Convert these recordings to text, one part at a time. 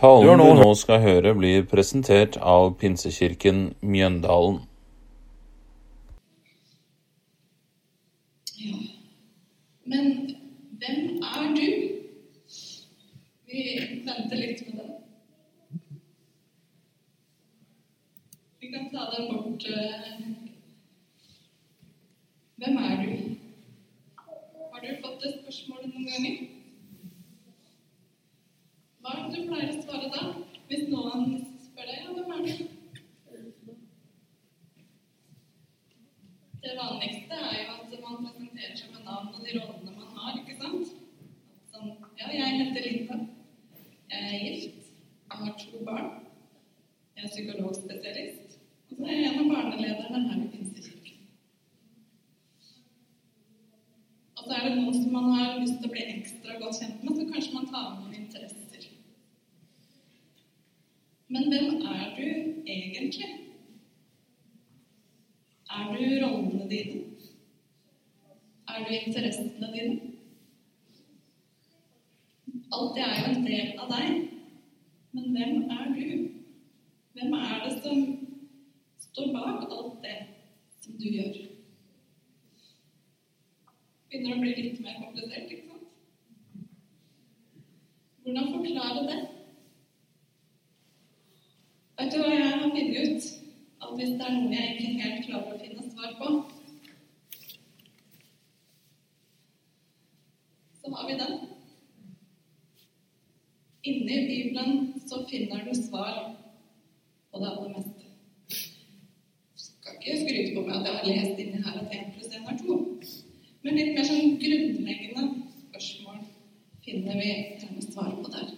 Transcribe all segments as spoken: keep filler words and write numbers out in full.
Talen du nå skal høre blir presentert av Pinsekirken Mjøndalen. Ja, men hvem er du? Vi venter litt med den. Vi kan ta den bort. Hvem er du? Har du fått det spørsmålet noen ganger? Hva er det du pleier å svare da, hvis noen spør deg, ja, hvem er du? Det vanligste er jo at man presenterer seg med navn og de rollene man har, ikke sant? Sånn, ja, jeg heter Linda, jeg er gift, jeg har to barn, jeg er psykologspesialist, og så er jeg en av barnelederne her i Pinsekirken. Og så er det noen som man har lyst til å bli ekstra godt kjent med, så kanskje man tar med noen interesser. Men hvem er du egentlig? Er du rollene dine? Er du interessene dine? Alt det er jo en del av deg. Men hvem er du? Hvem er det som står bak alt det som du gjør? Begynner å bli litt mer komplisert, ikke sant? Hvordan forklare det? Vet du hva jeg har funnet ut? At hvis det er noe jeg ikke helt klarer å finne svar på, så har vi den. Inne i Bibelen så finner du svar på det aller meste. Jeg skal ikke skryte på meg at jeg har lest inni her at en pluss en er to. Men litt mer sånn grunnleggende spørsmål finner vi gjerne svar på der.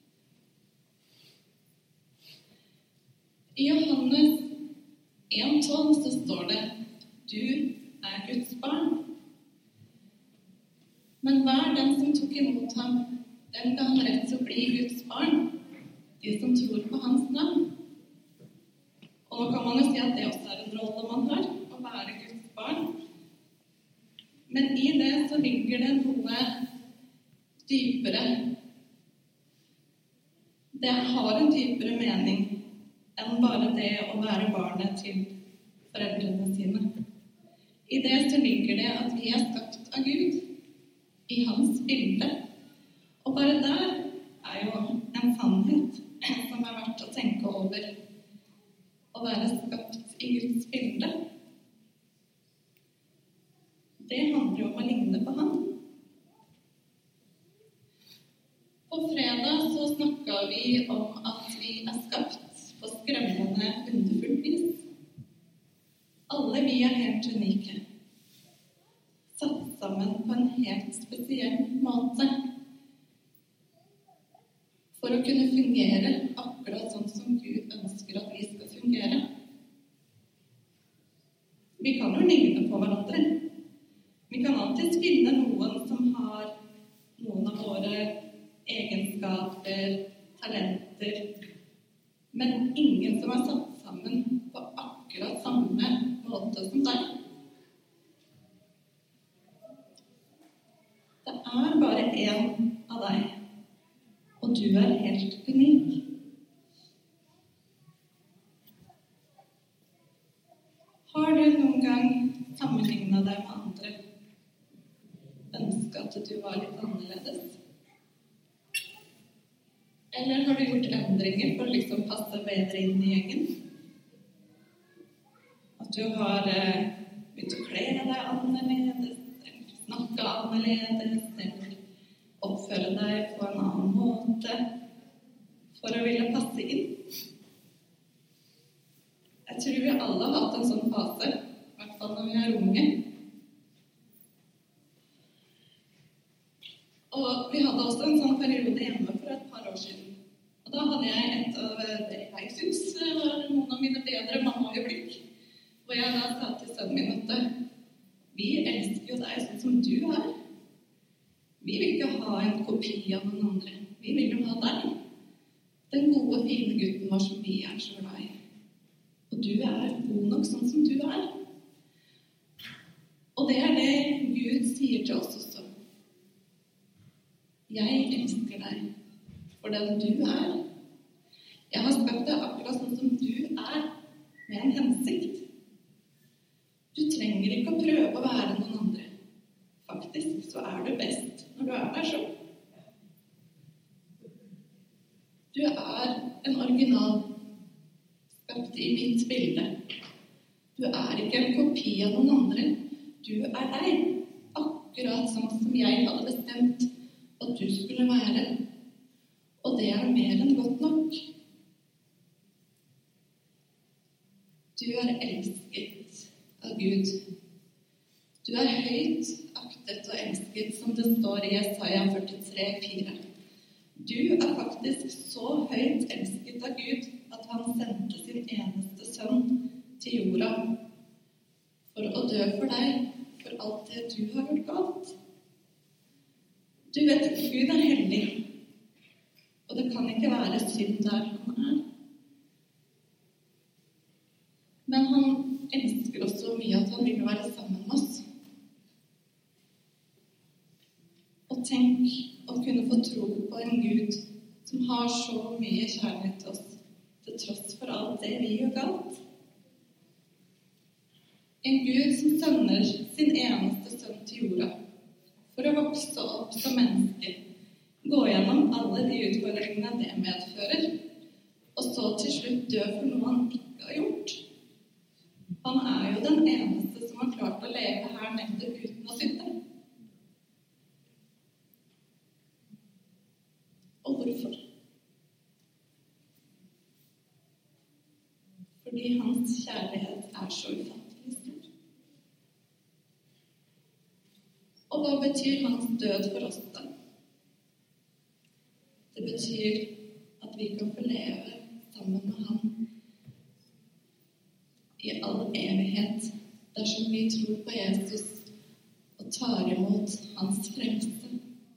I Johannes en tolv så står det, du er Guds barn. Men hver den som tok imot ham, den ga han rett til å bli Guds barn, de som tror på hans navn. Og nå kan man jo si at det også er en rolle man har, å være Guds barn. Men i det så ligger det noe dypere. Det har en dypere mening enn bare det å være barnet til foreldrene sine. I det så ligger det at vi er skapt av Gud, i hans bilde. Og bare der er jo en sannhet som er verdt å tenke over. Å være skapt i Guds bilde. Det handler jo om å ligne på han. På fredag så snakket vi om at vi er skapt på skremmende underfull vis. Alle vi er helt unike. Satt sammen på en helt spesiell måte. For å kunne fungere akkurat sånn som Gud ønsker at vi skal fungere. Vi kan jo ligne på hverandre. Vi kan alltid finne noen som har noen av våre egenskaper, talenter, men ingen som er satt sammen på akkurat samme måte som deg. Det er bare en av deg, og du er helt unik. Har du noen gang sammenlignet deg med andre? Ønsket at du var litt annerledes? Eller har du gjort endringer for å liksom passe bedre inn i gjengen? At du har eh, begynt å kle deg annerledes, eller snakke annerledes, eller oppføre deg på en annen måte for å ville passe inn? Jeg tror vi alle har hatt en sånn fase, i hvert fall når vi er unge. Og vi hadde også en sånn periode hjemme for et par år siden. Og da hadde jeg et av det jeg synes var noen av mine bedre mamma-øyeblikk. Og jeg da sa til sønnen min at vi elsker jo deg sånn som du er. Vi vil ikke ha en kopi av noen andre. Vi vil jo ha deg. Den gode, fine gutten vår som vi er så glad i. Og du er god nok sånn som du er. Og det er det Gud sier til oss også. Jeg elsker deg for den du er, Jeg har skapt deg akkurat sånn som du er, med en hensikt. Du trenger ikke å prøve å være noen andre. Faktisk så er du best når du er deg selv. Du er en original, skapt i mitt bilde. Du er ikke en kopi av noen andre. Du er deg, akkurat sånn som jeg hadde bestemt at du skulle være. Og det er mer enn godt nok. Du er elsket av Gud. Du er høyt aktet og elsket, som det står i Jesaja førtitre fire. Du er faktisk så høyt elsket av Gud at han sendte sin eneste sønn til jorda for å dø for deg, for alt det du har gjort galt. Du vet at Gud er hellig, og det kan ikke være synd der han er. Men han elsker oss så mye at han vil være sammen med oss. Og tenk å kunne få tro på en Gud som har så mye kjærlighet til oss, til tross for alt det vi gjør galt. En Gud som sender sin eneste sønn til jorda for å vokse opp som menneske, gå gjennom alle de utfordringene det medfører, og så til slutt dø for noe han ikke har gjort. Han er jo den eneste som har klart å leve her nede uten å synde. Og hvorfor? Fordi hans kjærlighet er så ufattelig stor. Og hva betyr hans død for oss da? Det betyr at vi kan få leve sammen med ham i all evighet, dersom vi tror på Jesus og tar imot hans frelse.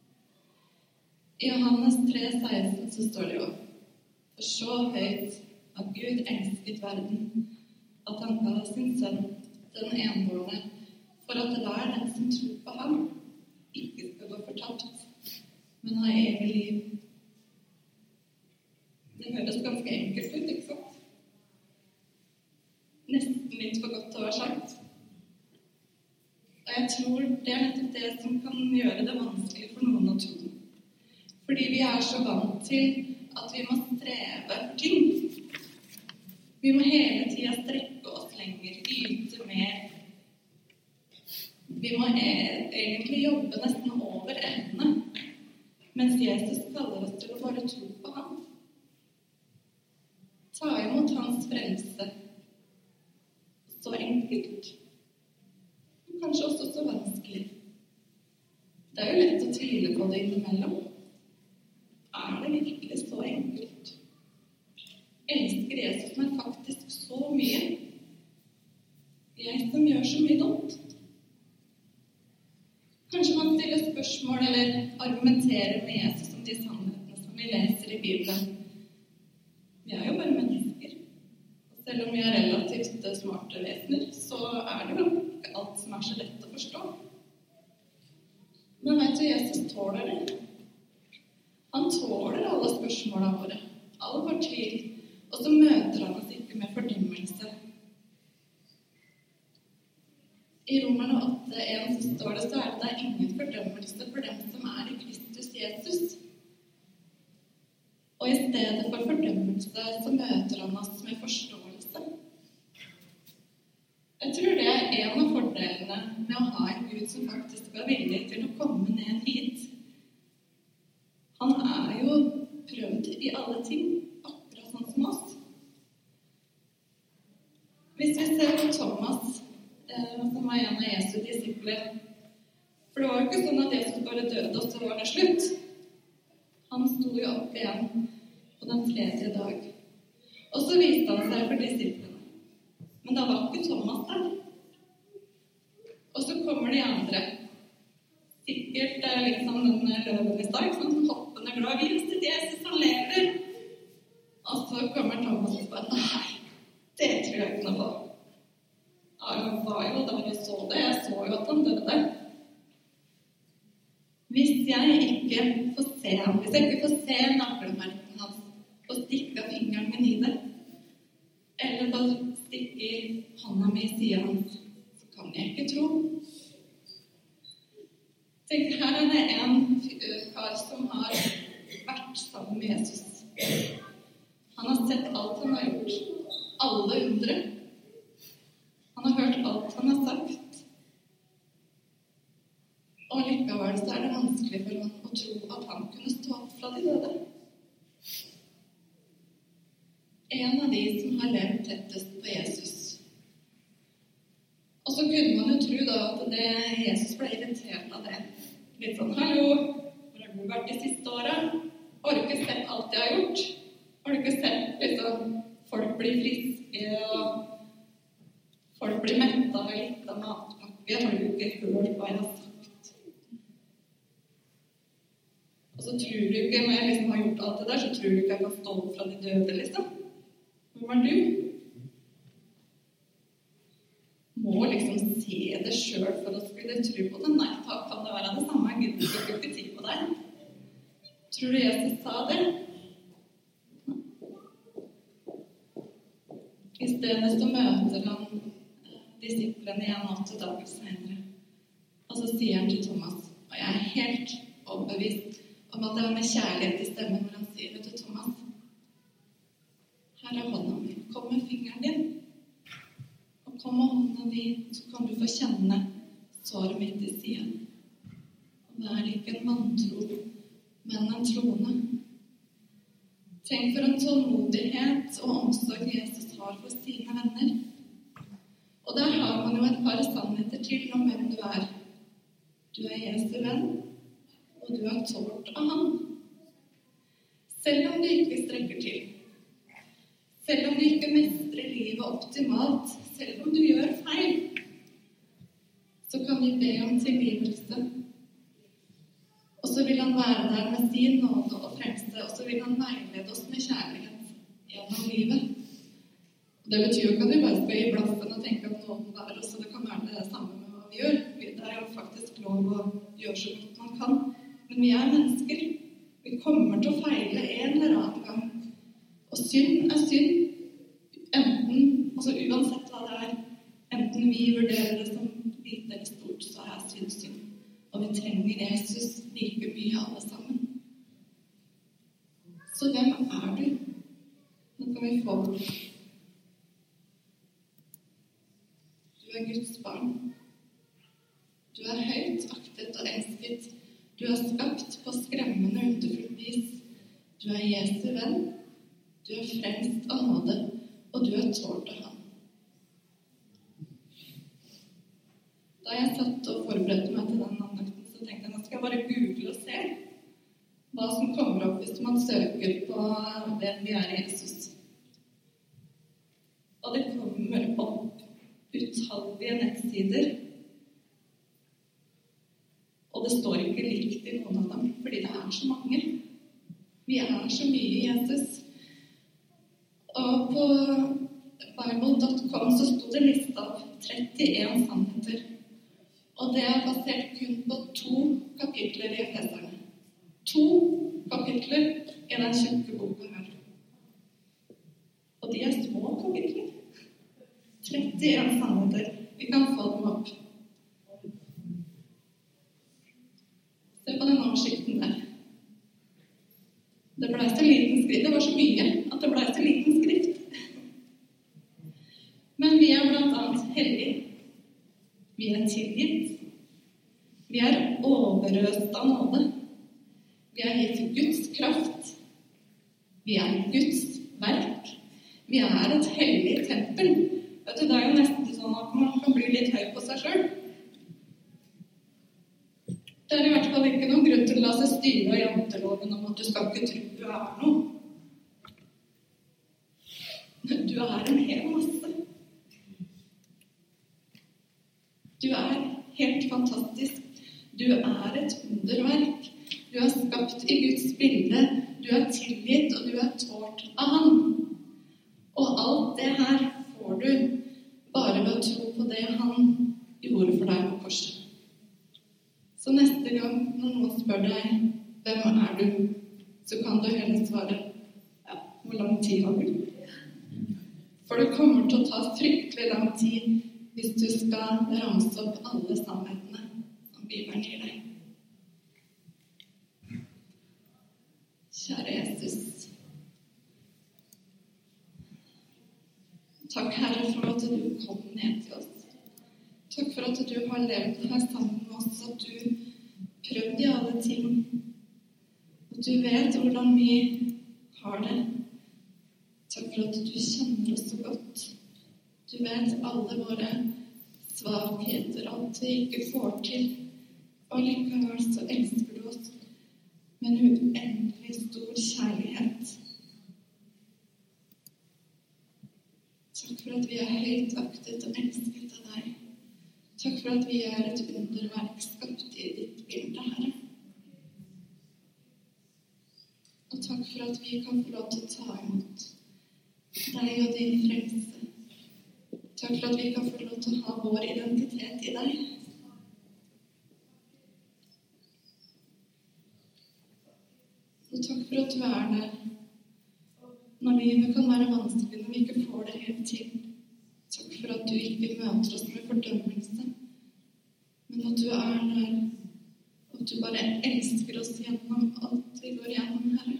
I Johannes tre seksten så står det jo: For så høyt har Gud elsket verden, at han ga sin sønn, den enbårne, for at hver den som tror på ham, ikke skal gå fortapt, men ha evig liv. Det høres ganske enkelt ut, ikke sant? Nesten litt for godt til å være sagt. Og jeg tror det er nettopp det som kan gjøre det vanskelig for noen å tro. Fordi vi er så vant til at vi må streve for ting. Vi må hele tiden strekke oss lenger, yte mer. Vi må e- egentlig jobbe nesten over evne, mens Jesus kaller oss til å bare tro på ham. Ta imot hans frelse. Så enkelt. Kanskje også så vanskelig. Det er jo lett å tvile på det innimellom. Er det virkelig så enkelt? Elsker Jesus meg faktisk så mye? Jeg som gjør så mye dumt. Kanskje man stiller spørsmål eller argumenterer med Jesus om de sannhetene som vi leser i Bibelen. Vi er jo bare mennesker. Selv om vi er relativt smarte vesener, så er det jo ikke alt som er så lett å forstå. Men vet du, Jesus tåler det. Han tåler alle spørsmålene våre, all vår tvil, og så møter han oss ikke med fordømmelse. I Romerne åtte en så står det, så er det der ingen fordømmelse for dem som er i Kristus Jesus. Og i stedet for fordømmelse så møter han oss med forståelse. Jeg tror det er en av fordelene med å ha en Gud som faktisk er villig til å komme ned hit. Han er jo prøvd i alle ting, akkurat sånn som oss. Hvis vi ser på Thomas, eh, som var en av Jesu disipler, for det var jo ikke sånn at Jesus bare døde, og så var det slutt. Han sto jo opp igjen på den tredje dag. Og så viste han seg for disiplene. Men da var ikke Thomas der. Og så kommer de andre. Sikkert liksom den løven i stad, sånn hoppende glad. Vi visste at Jesus, han lever. Og så kommer Thomas og bare, nei, det tror jeg ikke noe på. Ja, han var jo der og så det. Jeg så jo at han døde. Hvis jeg ikke får se ham, hvis jeg ikke får se naglemerken hans, og stikke av fingeren mi, sier han, så kan jeg ikke tro. Tenk, her er det en kar som har vært sammen med Jesus. Han har sett alt han har gjort, alle undre. Han har hørt alt han har sagt. Og likevel så er det vanskelig for han å tro at han kunne stå opp fra de døde. En av de som har levd tettest på Jesus. Og så kunne man jo tro da at det, Jesus ble irritert av det. Litt sånn, hallo, hvor har du vært de siste årene? Har du ikke sett alt jeg har gjort? Har du ikke sett liksom, folk blir friske, og folk blir mettet av litt av matpakke? Har du ikke hørt hva jeg har sagt? Og så tror du ikke, når jeg liksom har gjort alt det der, så tror du ikke jeg kan stå opp fra de døde, liksom. Hvor var du? Må liksom se det selv for å skulle tro på det. Nei, da kan det være det samme. Jeg gidder ikke bruke tid på deg. Tror du Jesus sa det? I stedet så møter han disiplene igjen åtte dager senere. Og så sier han til Thomas, og jeg er helt overbevist om at det var med kjærlighet i stemmen når han sier det til Thomas. Her er hånda mi. Kom med fingeren din. Og kom med hånda di, så kan du få kjenne såret mitt i siden. Og det er ikke en vantro, men en troende. Tenk for en tålmodighet og omsorg Jesus har for sine venner. Og der har man jo et par sannheter til om hvem du er. Du er Jesu venn, og du er tålt av ham. Selv om du ikke strekker til. Selv om du ikke mestrer livet optimalt, selv om du gjør feil, så kan vi be om tilgivelse. Og så vil han være der med sin nåde og frelse, og så vil han veilede oss med kjærlighet gjennom livet. Det betyr jo ikke at vi bare skal gi blaffen og tenke at nåden er oss, og det kan være det samme med hva vi gjør. Det er jo faktisk lov å gjøre så godt man kan. Men vi er mennesker. Vi kommer til å feile en eller annen gang. Og synd er synd, enten, altså uansett hva det er, enten vi vurderer det som lite eller stort, så er synd synd. Og vi trenger Jesus like mye alle sammen. Så hvem er du? Nå kan vi få det. Du er Guds barn. Du er høyt aktet og elsket. Du er skapt på skremmende underfullt vis. Du er Jesu venn. Du er frelst av nåde, og du er tålt av ham. Da jeg satt og forberedte meg til den andakten, så tenkte jeg, nå skal jeg bare google og se hva som kommer opp hvis man søker på hvem vi er i Jesus. Og det kommer opp utallige nettsider, og det står ikke likt i noen av dem, fordi det er så mange. Vi er så mye i Jesus. Og på bible punktum com så stod det lista av trettien sannheter. Og det er basert kun på to kapitler i Efeserne. To kapitler i den tjukke boka her. Og de er små kapitler. trettien sannheter. Vi kan få dem opp. Se på den oversikten der. Det ble så liten skrift. Det var så mye at det ble så liten skrift. Men vi er blant annet hellige. Vi er tilgitt. Vi er overøst av nåde. Vi er gitt Guds kraft. Vi er Guds verk. Vi er et hellig tempel. Vet du, det er jo nesten sånn at man kan bli litt høy på seg selv. Det er i hvert fall ikke noen grunn til å la seg styre av janteloven om at du skal ikke tro du er noe. Du er en hel masse. Du er helt fantastisk. Du er et underverk. Du er skapt i Guds bilde. Du er tilgitt, og du er tålt av ham. Og alt det her får du bare ved å tro på det han gjorde for deg på korset. Så neste gang når noen spør deg, hvem er du, så kan du heller svare, ja, hvor lang tid har du? For det kommer til å ta fryktelig lang tid hvis du skal ramse opp alle sannhetene som Bibelen gir deg. Kjære Jesus, takk Herre for at du kom ned til oss. Takk for at du har levd her sammen med oss, at du prøvde i alle ting. At du vet hvordan vi har det. Takk for at du kjenner oss så godt. Du vet alle våre svakheter, alt vi ikke får til. Og likevel så elsker du oss med en uendelig stor kjærlighet. Takk for at vi er høyt aktet og elsket av deg. Takk for at vi er et underverk skapt i ditt bilde, Herre. Og takk for at vi kan få lov til å ta imot deg og din frelse. Takk for at vi kan få lov til å ha vår identitet i deg. Og takk for at du er der når livet kan være vanskelig, når vi ikke får det helt til. Takk for at du ikke møter oss med fordømmelse, men at du er der, og at du bare elsker oss gjennom alt vi går gjennom, Herre.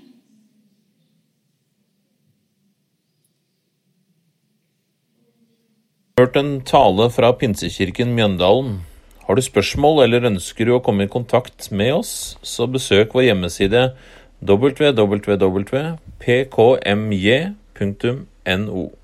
Hørt en tale fra Pinsekirken Mjøndalen. Har du spørsmål eller ønsker du å komme i kontakt med oss, så besøk vår hjemmeside w w w punktum p k m j punktum n o.